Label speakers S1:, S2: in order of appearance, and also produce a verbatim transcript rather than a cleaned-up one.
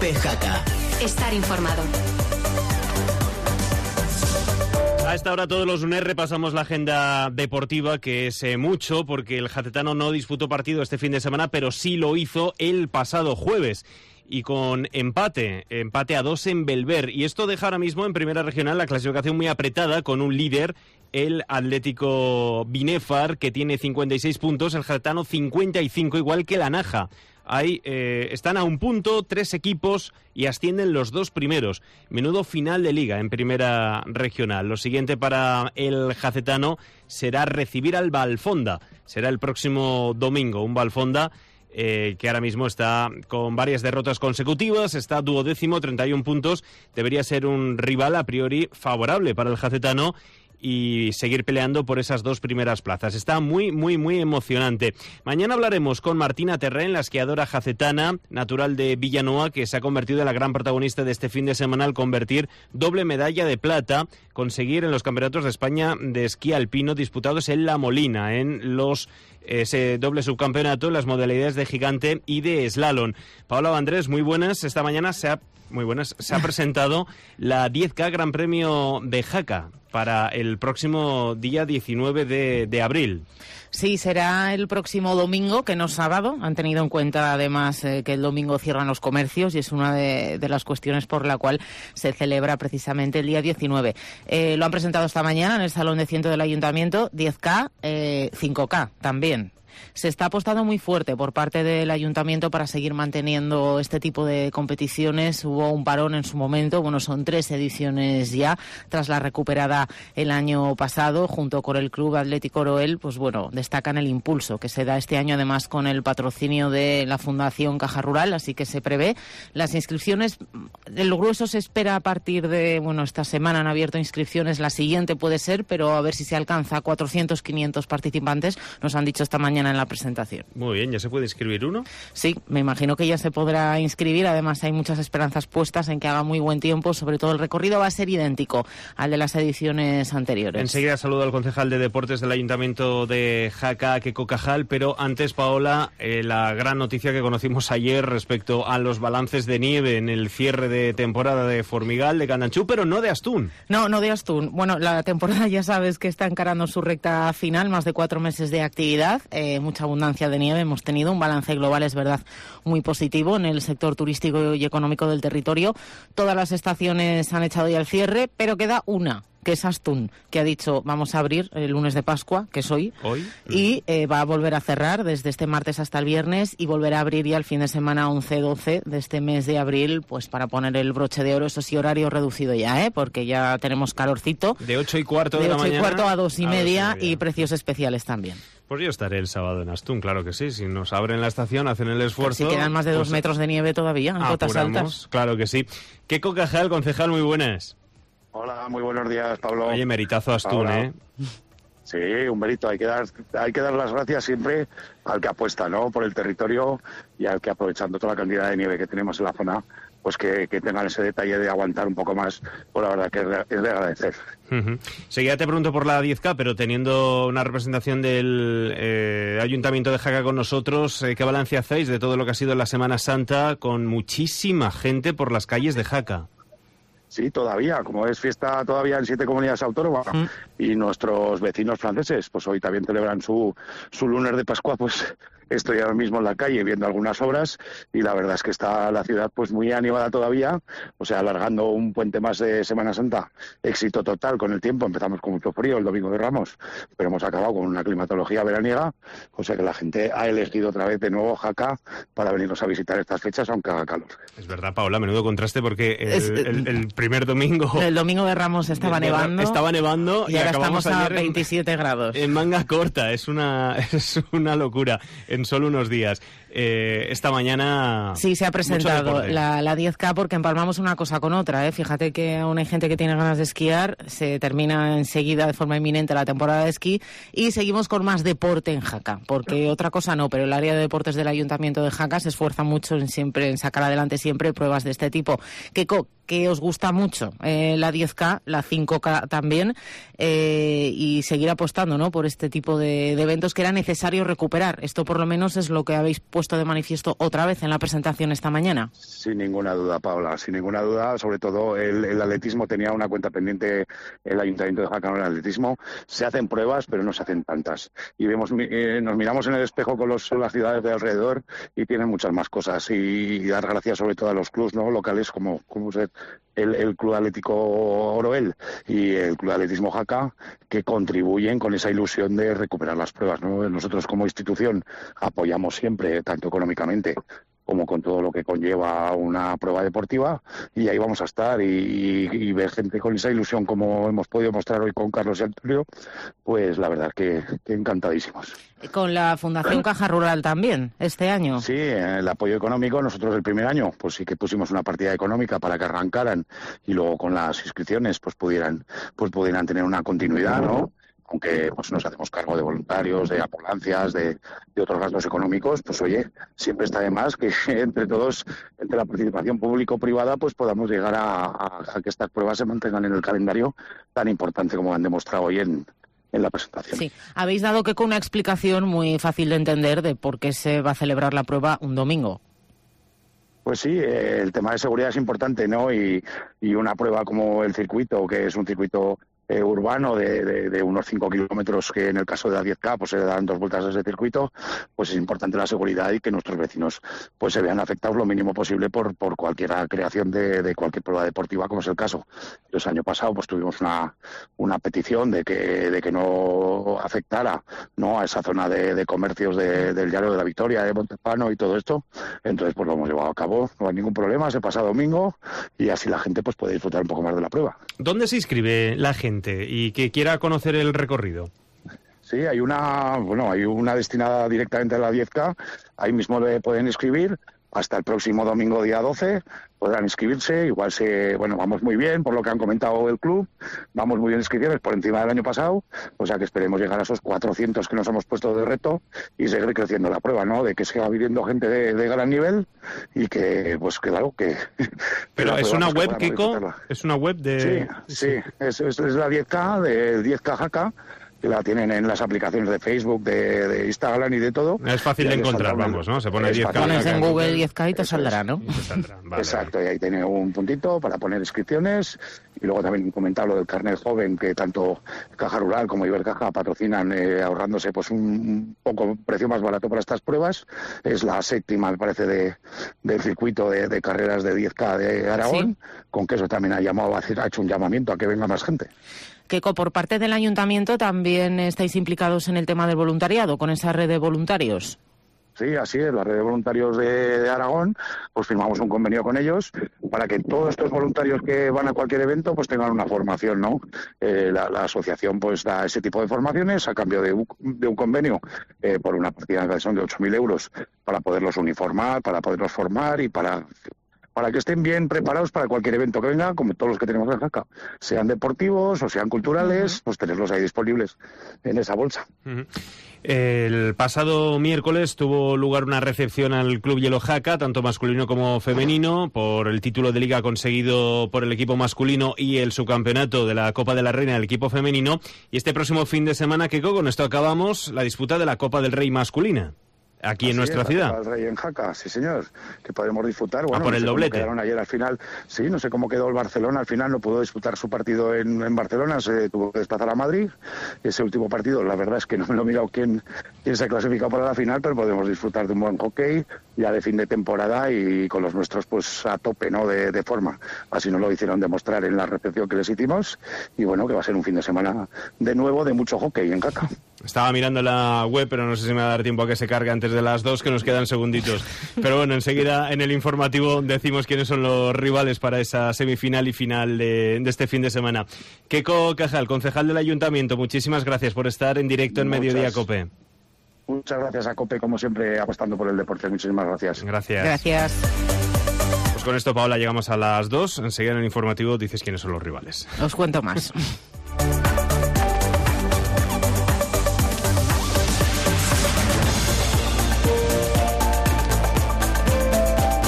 S1: Cope Jaca.
S2: Estar informado.
S3: A esta hora todos los lunes repasamos la agenda deportiva, que es eh, mucho, porque el jacetano no disputó partido este fin de semana, pero sí lo hizo el pasado jueves. Y con empate, empate a dos en Belver. Y esto deja ahora mismo en Primera Regional la clasificación muy apretada, con un líder, el Atlético Binefar, que tiene cincuenta y seis puntos, el jacetano cincuenta y cinco, igual que la Naja. Ahí eh, están a un punto, tres equipos y ascienden los dos primeros. Menudo final de liga en Primera Regional. Lo siguiente para el jacetano será recibir al Valfonda. Será el próximo domingo, un Valfonda eh, que ahora mismo está con varias derrotas consecutivas, está duodécimo, treinta y un puntos. Debería ser un rival a priori favorable para el jacetano y seguir peleando por esas dos primeras plazas. Está muy, muy, muy emocionante. Mañana hablaremos con Martina Terrén, la esquiadora jacetana, natural de Villanoa, que se ha convertido en la gran protagonista de este fin de semana al convertir doble medalla de plata, conseguir en los campeonatos de España de esquí alpino disputados en La Molina, en los ese doble subcampeonato en las modalidades de gigante y de slalom. Paola Vandrés, muy buenas. Esta mañana se ha, muy buenas, se ha presentado la diez K Gran Premio de Jaca para el próximo día diecinueve de abril.
S4: Sí, será el próximo domingo, que no sábado. Han tenido en cuenta, además, eh, que el domingo cierran los comercios y es una de, de las cuestiones por la cual se celebra precisamente el día diecinueve. Eh, lo han presentado esta mañana en el Salón de Ciento del Ayuntamiento, diez K, eh, cinco K también. Se está apostando muy fuerte por parte del Ayuntamiento para seguir manteniendo este tipo de competiciones. Hubo un parón en su momento, bueno, son tres ediciones ya, tras la recuperada el año pasado, junto con el Club Atlético Oroel, pues bueno, destacan el impulso que se da este año, además con el patrocinio de la Fundación Caja Rural, así que se prevé. Las inscripciones, el grueso se espera a partir de, bueno, esta semana han abierto inscripciones, la siguiente puede ser, pero a ver si se alcanza cuatrocientos, quinientos participantes, nos han dicho esta mañana en la presentación.
S3: Muy bien, ¿ya se puede inscribir uno?
S4: Sí, me imagino que ya se podrá inscribir. Además, hay muchas esperanzas puestas en que haga muy buen tiempo. Sobre todo, el recorrido va a ser idéntico al de las ediciones anteriores.
S3: Enseguida saludo al concejal de Deportes del Ayuntamiento de Jaca, Keko Cajal, pero antes, Paola, eh, la gran noticia que conocimos ayer respecto a los balances de nieve en el cierre de temporada de Formigal, de Candanchú, pero no de Astún.
S4: No, no de Astún. Bueno, la temporada ya sabes que está encarando su recta final, más de cuatro meses de actividad, eh, mucha abundancia de nieve. Hemos tenido un balance global, es verdad, muy positivo en el sector turístico y económico del territorio. Todas las estaciones han echado ya el cierre, pero queda una, que es Astún, que ha dicho vamos a abrir el lunes de Pascua, que es hoy,
S3: ¿Hoy?
S4: y eh, va a volver a cerrar desde este martes hasta el viernes y volverá a abrir ya el fin de semana once doce de este mes de abril, pues para poner el broche de oro. Eso sí, horario reducido ya, ¿eh? Porque ya tenemos calorcito.
S3: De ocho y cuarto de,
S4: de
S3: la
S4: mañana. De ocho y cuarto a dos y,
S3: a
S4: media,
S3: dos y media
S4: y precios especiales también.
S3: Pues yo estaré el sábado en Astún, claro que sí. Si nos abren la estación, hacen el esfuerzo.
S4: Si quedan más de
S3: pues
S4: dos metros de nieve todavía, en cotas altas.
S3: Claro que sí. Keko Cajal, concejal, muy buenas.
S5: Hola, muy buenos días, Pablo.
S3: Oye, meritazo Astún,
S5: Paola.
S3: ¿eh?
S5: Sí, un mérito. Hay que dar, hay que dar las gracias siempre al que apuesta, ¿no?, por el territorio y al que, aprovechando toda la cantidad de nieve que tenemos en la zona, pues que, que tengan ese detalle de aguantar un poco más, pues la verdad que es de, es de agradecer.
S3: Uh-huh. Seguida te pregunto por la diez K, pero teniendo una representación del eh, Ayuntamiento de Jaca con nosotros, eh, ¿qué balance hacéis de todo lo que ha sido la Semana Santa con muchísima gente por las calles de Jaca?
S5: Sí, todavía, como es fiesta todavía en siete comunidades autónomas mm. y nuestros vecinos franceses, pues hoy también celebran su, su lunes de Pascua, pues estoy ahora mismo en la calle viendo algunas obras y la verdad es que está la ciudad pues muy animada todavía, o sea, alargando un puente más de Semana Santa. Éxito total con el tiempo, empezamos con mucho frío el domingo de Ramos, pero hemos acabado con una climatología veraniega, o sea que la gente ha elegido otra vez de nuevo Jaca para venirnos a visitar estas fechas aunque haga calor.
S3: Es verdad, Paola, menudo contraste porque el, es, el, el primer domingo...
S4: El domingo de Ramos estaba
S3: de,
S4: nevando.
S3: Estaba nevando y,
S4: y ahora estamos a
S3: ayer
S4: veintisiete
S3: en,
S4: grados.
S3: En manga corta, es una, es una locura. En solo unos días. Eh, esta mañana...
S4: Sí, se ha presentado la, la diez K porque empalmamos una cosa con otra, ¿eh? Fíjate que aún hay gente que tiene ganas de esquiar, se termina enseguida de forma inminente la temporada de esquí y seguimos con más deporte en Jaca, porque otra cosa no, pero el área de deportes del Ayuntamiento de Jaca se esfuerza mucho en, siempre, en sacar adelante siempre pruebas de este tipo. ¿Qué, que os gusta mucho? Eh, la diez K, la cinco K también, eh, y seguir apostando, ¿no?, por este tipo de, de eventos que era necesario recuperar. Esto por lo lo menos es lo que habéis puesto de manifiesto otra vez en la presentación esta mañana.
S5: Sin ninguna duda, Paula, sin ninguna duda. Sobre todo el, el atletismo tenía una cuenta pendiente, el Ayuntamiento de Jaca, en el atletismo. Se hacen pruebas, pero no se hacen tantas. Y vemos, eh, nos miramos en el espejo con los, las ciudades de alrededor y tienen muchas más cosas. Y, y dar gracias sobre todo a los clubs, ¿no?, locales como, como ser el, el Club Atlético Oroel y el Club Atletismo Jaca, que contribuyen con esa ilusión de recuperar las pruebas, ¿no? Nosotros como institución apoyamos siempre, tanto económicamente como con todo lo que conlleva una prueba deportiva, y ahí vamos a estar, y, y, y ver gente con esa ilusión como hemos podido mostrar hoy con Carlos y Antonio, pues la verdad que, que encantadísimos.
S4: Con la Fundación Caja Rural también, este año.
S5: Sí, el apoyo económico, nosotros el primer año pues sí que pusimos una partida económica para que arrancaran, y luego con las inscripciones pues pudieran, pues pudieran tener una continuidad, ¿no? Aunque pues nos hacemos cargo de voluntarios, de ambulancias, de, de otros gastos económicos, pues oye, siempre está de más que entre todos, entre la participación público-privada, pues podamos llegar a, a, a que estas pruebas se mantengan en el calendario tan importante como han demostrado hoy en, en la presentación.
S4: Sí, habéis dado que con una explicación muy fácil de entender de por qué se va a celebrar la prueba un domingo.
S5: Pues sí, eh, el tema de seguridad es importante, ¿no? Y, y una prueba como el circuito, que es un circuito Eh, urbano de, de, de unos cinco kilómetros, que en el caso de la diez K pues se dan dos vueltas a ese circuito, pues es importante la seguridad y que nuestros vecinos pues se vean afectados lo mínimo posible por, por cualquier creación de, de cualquier prueba deportiva, como es el caso. Entonces, el año pasado pues tuvimos una, una petición de que, de que no afectara, ¿no?, a esa zona de, de comercios de, del Llano de la Victoria, de Montepano y todo esto. Entonces pues lo hemos llevado a cabo, no hay ningún problema, se pasa domingo y así la gente pues puede disfrutar un poco más de la prueba.
S3: ¿Dónde se inscribe la gente y que quiera conocer el recorrido?
S5: Sí, hay una, bueno, hay una destinada directamente a la diez K, ahí mismo le pueden inscribir. Hasta el próximo domingo, día doce, podrán inscribirse. Igual se, bueno, vamos muy bien, por lo que han comentado el club, vamos muy bien inscripciones, por encima del año pasado, o sea que esperemos llegar a esos cuatrocientos que nos hemos puesto de reto y seguir creciendo la prueba, ¿no?, de que siga viniendo gente de, de gran nivel y que, pues claro, que...
S3: Pero es una web, Kiko, es una web de...
S5: Sí, sí, es, es, es la diez K, de diez K Jaca, que la tienen en las aplicaciones de Facebook, de, de Instagram y de todo.
S3: Es fácil de encontrar, vamos, ¿no? Se pone diez K.
S4: Pones en Google diez K y te saldrá, ¿no?
S3: Y te saldrá. Vale,
S5: exacto,
S3: vale.
S5: Y ahí tiene un puntito para poner inscripciones. Y luego también comentar lo del carnet joven, que tanto Caja Rural como Ibercaja patrocinan, eh, ahorrándose pues un, un poco precio más barato para estas pruebas. Es la séptima, me parece, de, del circuito de, de carreras de diez K de Aragón, sí. Con que eso también ha llamado, ha hecho un llamamiento a que venga más gente.
S4: Keiko, por parte del Ayuntamiento también estáis implicados en el tema del voluntariado, con esa red de voluntarios.
S5: Sí, así es, la red de voluntarios de, de Aragón, pues firmamos un convenio con ellos para que todos estos voluntarios que van a cualquier evento pues tengan una formación, ¿no? Eh, la, la asociación pues da ese tipo de formaciones a cambio de un, de un convenio eh, por una partida que son de ocho mil euros para poderlos uniformar, para poderlos formar y para... para que estén bien preparados para cualquier evento que venga, como todos los que tenemos en Jaca, sean deportivos o sean culturales, uh-huh. pues tenerlos ahí disponibles en esa bolsa.
S3: Uh-huh. El pasado miércoles tuvo lugar una recepción al Club Hielo Jaca, tanto masculino como femenino, por el título de liga conseguido por el equipo masculino y el subcampeonato de la Copa de la Reina del equipo femenino. Y este próximo fin de semana, Keiko, con esto acabamos la disputa de la Copa del Rey masculina. Aquí
S5: Así
S3: en nuestra
S5: es,
S3: ciudad.
S5: El Rey en Jaca, sí señor, que podemos disfrutar. Bueno,
S3: a por
S5: no
S3: el
S5: sé
S3: doblete.
S5: Cómo quedaron ayer al final, sí, no sé cómo quedó el Barcelona, al final no pudo disputar su partido en, en Barcelona, se tuvo que desplazar a Madrid. Ese último partido, la verdad es que no me lo he mirado quién, quién se ha clasificado para la final, pero podemos disfrutar de un buen hockey ya de fin de temporada y con los nuestros pues a tope, ¿no?, de, de forma. Así nos lo hicieron demostrar en la recepción que les hicimos y bueno, que va a ser un fin de semana de nuevo de mucho hockey en Jaca.
S3: Estaba mirando la web, pero no sé si me va a dar tiempo a que se cargue antes de las dos, que nos quedan segunditos. Pero bueno, enseguida en el informativo decimos quiénes son los rivales para esa semifinal y final de, de este fin de semana. Keiko Cajal, concejal del Ayuntamiento, muchísimas gracias por estar en directo en
S5: Muchas.
S3: Mediodía COPE.
S5: Muchas gracias a COPE, como siempre, apostando por el deporte. Muchísimas gracias.
S3: Gracias.
S4: Gracias.
S3: Pues con esto, Paola, llegamos a las dos. Enseguida en el informativo dices quiénes son los rivales.
S4: Os cuento más.